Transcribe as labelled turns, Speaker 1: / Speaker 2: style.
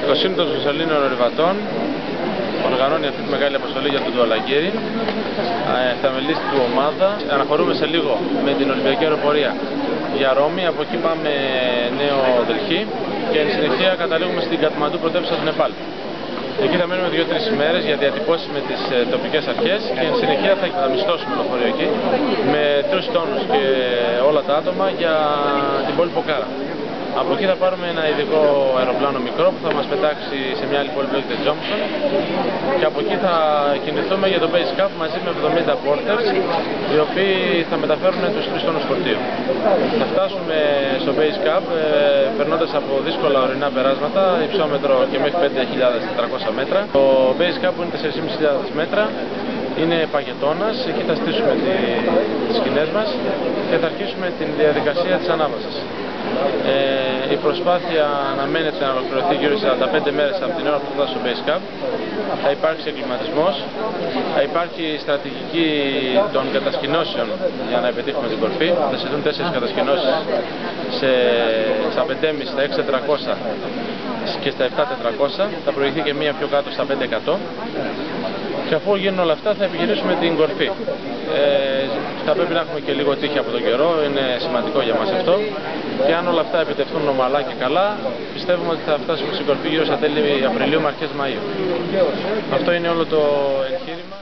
Speaker 1: Το Σύνδεσμο των Ελλήνων Ορειβατών οργανώνει αυτή τη μεγάλη αποστολή για τον Τουαλαγκύρη. Θα μελήσει του ομάδα. Αναχωρούμε σε λίγο με την Ολυμπιακή Αεροπορία για Ρώμη. Από εκεί πάμε Νέο Δελχή και εν συνεχεία καταλήγουμε στην Κατμαντού, πρωτεύουσα του Νεπάλ. Εκεί θα μένουμε 2-3 ημέρες για διατυπώσεις με τις τοπικές αρχές και εν συνεχεία θα μισθώσουμε το λεωφορείο εκεί με 3 τόνους και όλα τα άτομα για την πόλη Ποκάρα. Από εκεί θα πάρουμε ένα ειδικό αεροπλάνο μικρό που θα μας πετάξει σε μια άλλη πόλη που λέγεται Τζόμψον και από εκεί θα κινηθούμε για το Base Camp μαζί με 70 porters οι οποίοι θα μεταφέρουν τους 3 τόνους φορτίου. Θα φτάσουμε στο Base Camp περνώντας από δύσκολα ορεινά περάσματα, υψόμετρο και μέχρι 5.400 μέτρα. Το Base Camp είναι 4.500 μέτρα. Είναι παγετώνας, εκεί θα στήσουμε τις σκηνές μας και θα αρχίσουμε τη διαδικασία της ανάβασης. Η προσπάθεια αναμένεται να ολοκληρωθεί γύρω στις 45 μέρες από την ώρα που θα φτάσει στο Base Camp. Θα υπάρξει εγκληματισμός, θα υπάρχει στρατηγική των κατασκηνώσεων για να επιτύχουμε την κορφή. Θα συζητούν 4 κατασκηνώσεις στα 5.500, στα 6.400 και στα 7.400. Θα προηγηθεί και μία πιο κάτω στα 5%. Και αφού γίνουν όλα αυτά θα επιχειρήσουμε την κορφή. Θα πρέπει να έχουμε και λίγο τύχη από τον καιρό, είναι σημαντικό για μας αυτό. Και αν όλα αυτά επιτευχθούν ομαλά και καλά, πιστεύουμε ότι θα φτάσουμε στην κορφή γύρω στα τέλη Απριλίου με αρχές Μαΐου. Αυτό είναι όλο το εγχείρημα.